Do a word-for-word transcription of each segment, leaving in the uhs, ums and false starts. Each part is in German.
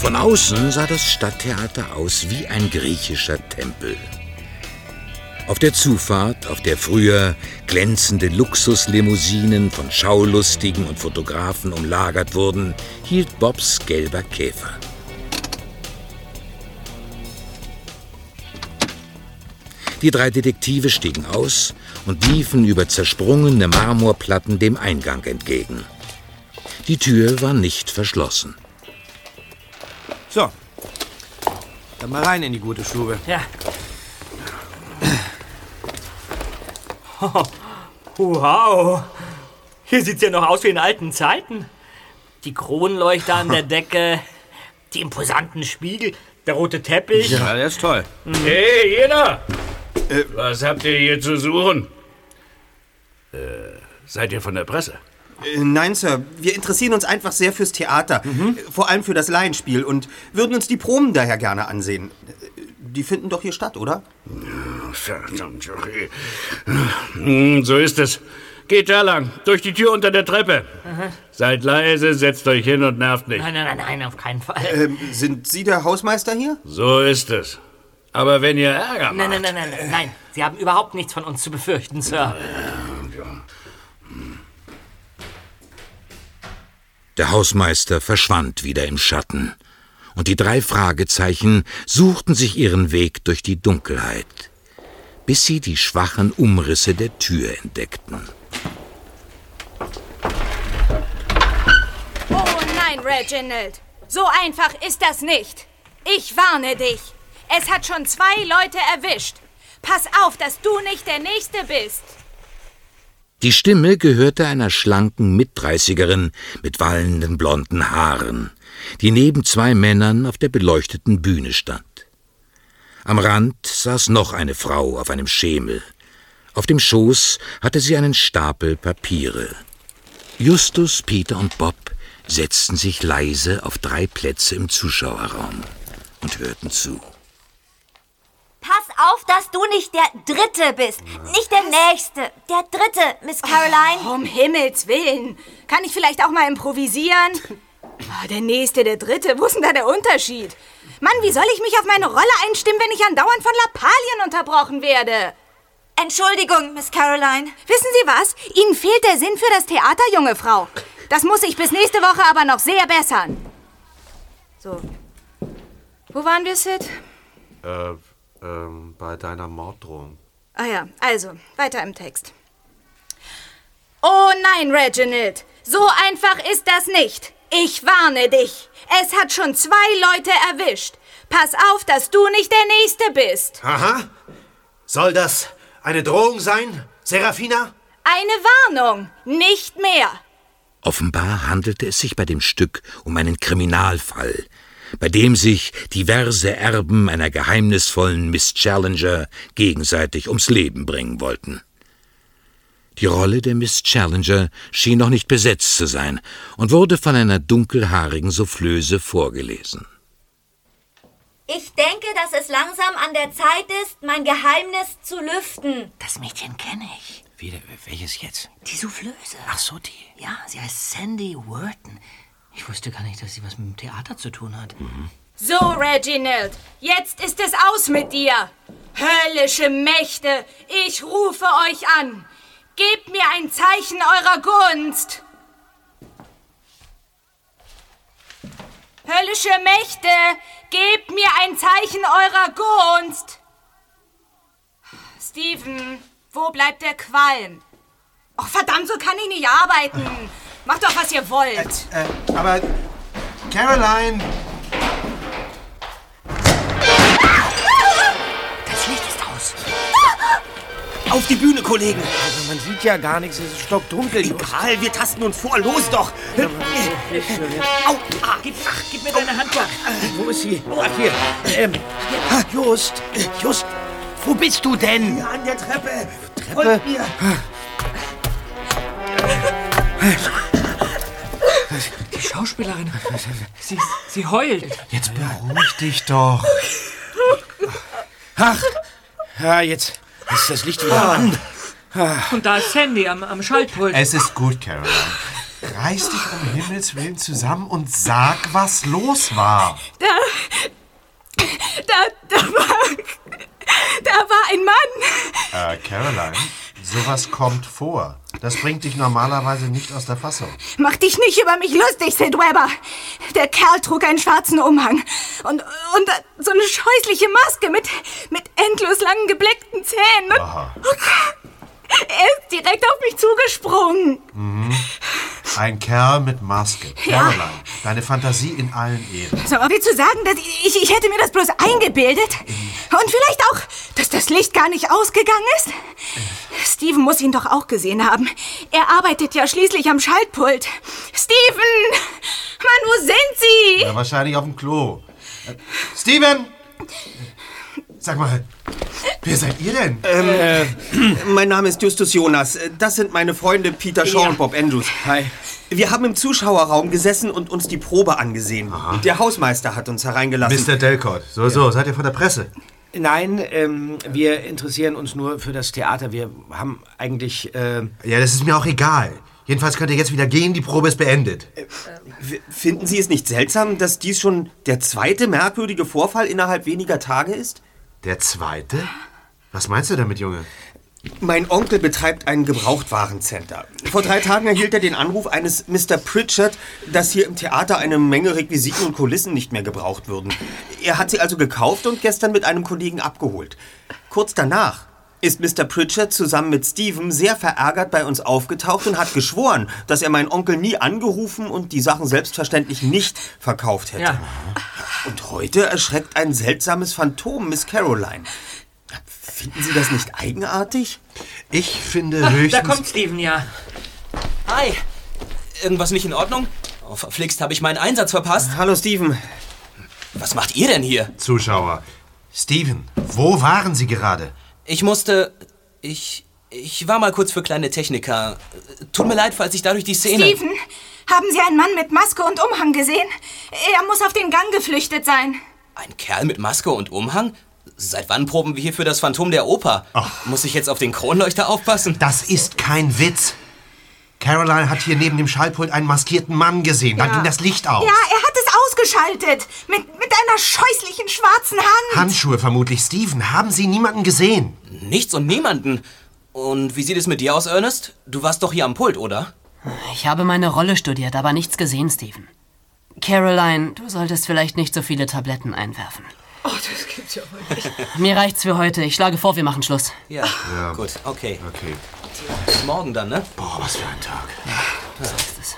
Von außen sah das Stadttheater aus wie ein griechischer Tempel. Auf der Zufahrt, auf der früher glänzende Luxuslimousinen von Schaulustigen und Fotografen umlagert wurden, hielt Bobs gelber Käfer. Die drei Detektive stiegen aus und liefen über zersprungene Marmorplatten dem Eingang entgegen. Die Tür war nicht verschlossen. So, dann mal rein in die gute Stube. Ja. Oh, wow, hier sieht's ja noch aus wie in alten Zeiten. Die Kronleuchter an der Decke, die imposanten Spiegel, der rote Teppich. Ja, der ist toll. Mhm. Hey, jeder! Äh, Was habt ihr hier zu suchen? Äh, seid ihr von der Presse? Äh, nein, Sir. Wir interessieren uns einfach sehr fürs Theater. Mhm. Vor allem für das Laienspiel und würden uns die Proben daher gerne ansehen. Die finden doch hier statt, oder? Verdammt, okay. So ist es. Geht da lang, durch die Tür unter der Treppe. Aha. Seid leise, setzt euch hin und nervt nicht. Nein, nein, nein, auf keinen Fall. Ähm, sind Sie der Hausmeister hier? So ist es. Aber wenn ihr Ärger macht... Nein, nein, nein, nein, nein, nein. Sie haben überhaupt nichts von uns zu befürchten, Sir. Der Hausmeister verschwand wieder im Schatten, und die drei Fragezeichen suchten sich ihren Weg durch die Dunkelheit, bis sie die schwachen Umrisse der Tür entdeckten. Oh nein, Reginald. So einfach ist das nicht. Ich warne dich. Es hat schon zwei Leute erwischt. Pass auf, dass du nicht der Nächste bist. Die Stimme gehörte einer schlanken Mitdreißigerin mit wallenden blonden Haaren, die neben zwei Männern auf der beleuchteten Bühne stand. Am Rand saß noch eine Frau auf einem Schemel. Auf dem Schoß hatte sie einen Stapel Papiere. Justus, Peter und Bob setzten sich leise auf drei Plätze im Zuschauerraum und hörten zu. Pass auf, dass du nicht der Dritte bist. Nicht der Nächste. Der Dritte, Miss Caroline. Oh, um Himmels Willen. Kann ich vielleicht auch mal improvisieren? Oh, der Nächste, der Dritte. Wo ist denn da der Unterschied? Mann, wie soll ich mich auf meine Rolle einstimmen, wenn ich andauernd von Lappalien unterbrochen werde? Entschuldigung, Miss Caroline. Wissen Sie was? Ihnen fehlt der Sinn für das Theater, junge Frau. Das muss ich bis nächste Woche aber noch sehr bessern. So. Wo waren wir, Sid? Äh... Ähm, bei deiner Morddrohung. Ah ja, also, weiter im Text. Oh nein, Reginald, so einfach ist das nicht. Ich warne dich. Es hat schon zwei Leute erwischt. Pass auf, dass du nicht der Nächste bist. Aha. Soll das eine Drohung sein, Serafina? Eine Warnung, nicht mehr. Offenbar handelte es sich bei dem Stück um einen Kriminalfall, bei dem sich diverse Erben einer geheimnisvollen Miss Challenger gegenseitig ums Leben bringen wollten. Die Rolle der Miss Challenger schien noch nicht besetzt zu sein und wurde von einer dunkelhaarigen Soufflöse vorgelesen. Ich denke, dass es langsam an der Zeit ist, mein Geheimnis zu lüften. Das Mädchen kenne ich. Wie, welches jetzt? Die Soufflöse. Ach so, die. Ja, sie heißt Sandy Worton. Ich wusste gar nicht, dass sie was mit dem Theater zu tun hat. Mhm. So, Reginald, jetzt ist es aus mit dir. Höllische Mächte, ich rufe euch an. Gebt mir ein Zeichen eurer Gunst. Höllische Mächte, gebt mir ein Zeichen eurer Gunst. Steven, wo bleibt der Qualm? Och, verdammt, so kann ich nicht arbeiten. Macht doch, was ihr wollt. Äh, äh, aber, Caroline... Das Licht ist aus. Auf die Bühne, Kollegen! Also man sieht ja gar nichts, es ist stockdunkel. Egal, wir tasten uns vor, los doch! Au! Ah, gib, ach, gib mir deine Hand doch. Wo ist sie? Ach, hier. Ähm, Just, Just, wo bist du denn? Hier an der Treppe. Treppe? Folgt mir. Die Schauspielerin. Sie, sie heult. Jetzt beruhig dich doch. Ach, ja, jetzt ist das Licht wieder an. Und da ist Sandy am, am Schaltpult. Es ist gut, Caroline. Reiß dich um Himmels Willen zusammen und sag, was los war. Da, da, da war, da war ein Mann. Äh, Caroline, sowas kommt vor. Das bringt dich normalerweise nicht aus der Fassung. Mach dich nicht über mich lustig, Sid Webber. Der Kerl trug einen schwarzen Umhang und, und so eine scheußliche Maske mit, mit endlos langen gebleckten Zähnen. Und, Aha. und er ist direkt auf mich zugesprungen. Mhm. Ein Kerl mit Maske. Ja. Caroline, deine Fantasie in allen Ehren. So, wie zu sagen, dass ich, ich hätte mir das bloß eingebildet? Und vielleicht auch, dass das Licht gar nicht ausgegangen ist? Steven muss ihn doch auch gesehen haben. Er arbeitet ja schließlich am Schaltpult. Steven! Mann, wo sind Sie? Ja, wahrscheinlich auf dem Klo. Äh, Steven! Sag mal, wer seid ihr denn? Ähm, äh, mein Name ist Justus Jonas. Das sind meine Freunde Peter Shaw Ja. und Bob Andrews. Hi. Wir haben im Zuschauerraum gesessen und uns die Probe angesehen. Der Hausmeister hat uns hereingelassen. Mister Delcourt. So, so, seid ihr von der Presse? Nein, ähm, wir interessieren uns nur für das Theater. Wir haben eigentlich... Äh Ja, das ist mir auch egal. Jedenfalls könnt ihr jetzt wieder gehen, die Probe ist beendet. W- Finden Sie es nicht seltsam, dass dies schon der zweite merkwürdige Vorfall innerhalb weniger Tage ist? Der zweite? Was meinst du damit, Junge? Mein Onkel betreibt ein Gebrauchtwarencenter. Vor drei Tagen erhielt er den Anruf eines Mister Pritchard, dass hier im Theater eine Menge Requisiten und Kulissen nicht mehr gebraucht würden. Er hat sie also gekauft und gestern mit einem Kollegen abgeholt. Kurz danach ist Mister Pritchard zusammen mit Steven sehr verärgert bei uns aufgetaucht und hat geschworen, dass er meinen Onkel nie angerufen und die Sachen selbstverständlich nicht verkauft hätte. Ja. Und heute erschreckt ein seltsames Phantom Miss Caroline. Finden Sie das nicht eigenartig? Ich finde Da höchstens... kommt Steven, ja. Hi. Irgendwas nicht in Ordnung? Oh, verflixt, habe ich meinen Einsatz verpasst? Hallo Steven. Was macht ihr denn hier? Zuschauer. Steven, wo waren Sie gerade? Ich musste... Ich... Ich war mal kurz für kleine Techniker. Tut mir leid, falls ich dadurch die Szene... Steven, haben Sie einen Mann mit Maske und Umhang gesehen? Er muss auf den Gang geflüchtet sein. Ein Kerl mit Maske und Umhang? Seit wann proben wir hier für das Phantom der Oper? Ach. Muss ich jetzt auf den Kronleuchter aufpassen? Das ist kein Witz. Caroline hat hier neben dem Schaltpult einen maskierten Mann gesehen. Dann Ja. ging das Licht aus. Ja, er hat es ausgeschaltet. Mit, mit einer scheußlichen schwarzen Hand. Handschuhe vermutlich. Steven, haben Sie niemanden gesehen? Nichts und niemanden. Und wie sieht es mit dir aus, Ernest? Du warst doch hier am Pult, oder? Ich habe meine Rolle studiert, aber nichts gesehen, Steven. Caroline, du solltest vielleicht nicht so viele Tabletten einwerfen. Oh, das gibt's ja wohl nicht. Mir reicht's für heute. Ich schlage vor, wir machen Schluss. Ja, gut, okay. Okay. Bis morgen dann, ne? Boah, was für ein Tag. So ist es.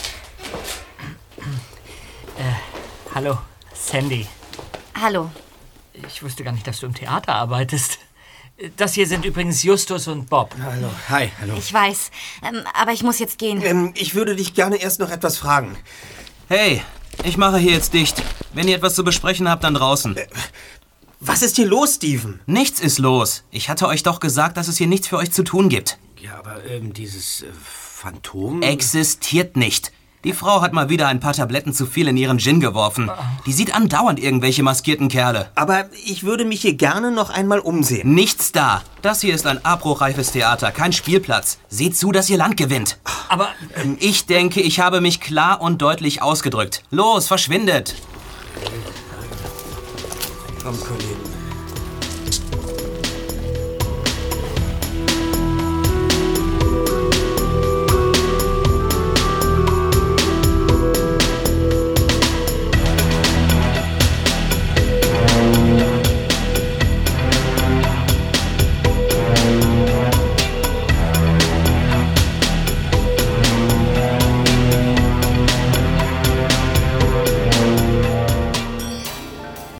Äh, hallo, Sandy. Hallo. Ich wusste gar nicht, dass du im Theater arbeitest. Das hier sind übrigens Justus und Bob. Hallo. Hi, hallo. Ich weiß, ähm, aber ich muss jetzt gehen. Ähm, ich würde dich gerne erst noch etwas fragen. Hey, ich mache hier jetzt dicht. Wenn ihr etwas zu besprechen habt, dann draußen. Was ist hier los, Steven? Nichts ist los. Ich hatte euch doch gesagt, dass es hier nichts für euch zu tun gibt. Ja, aber ähm, dieses äh, Phantom... Existiert nicht. Die Frau hat mal wieder ein paar Tabletten zu viel in ihren Gin geworfen. Die sieht andauernd irgendwelche maskierten Kerle. Aber ich würde mich hier gerne noch einmal umsehen. Nichts da. Das hier ist ein abbruchreifes Theater, kein Spielplatz. Seht zu, dass ihr Land gewinnt. Aber Ich denke, ich habe mich klar und deutlich ausgedrückt. Los, verschwindet. Komm, Kollegen.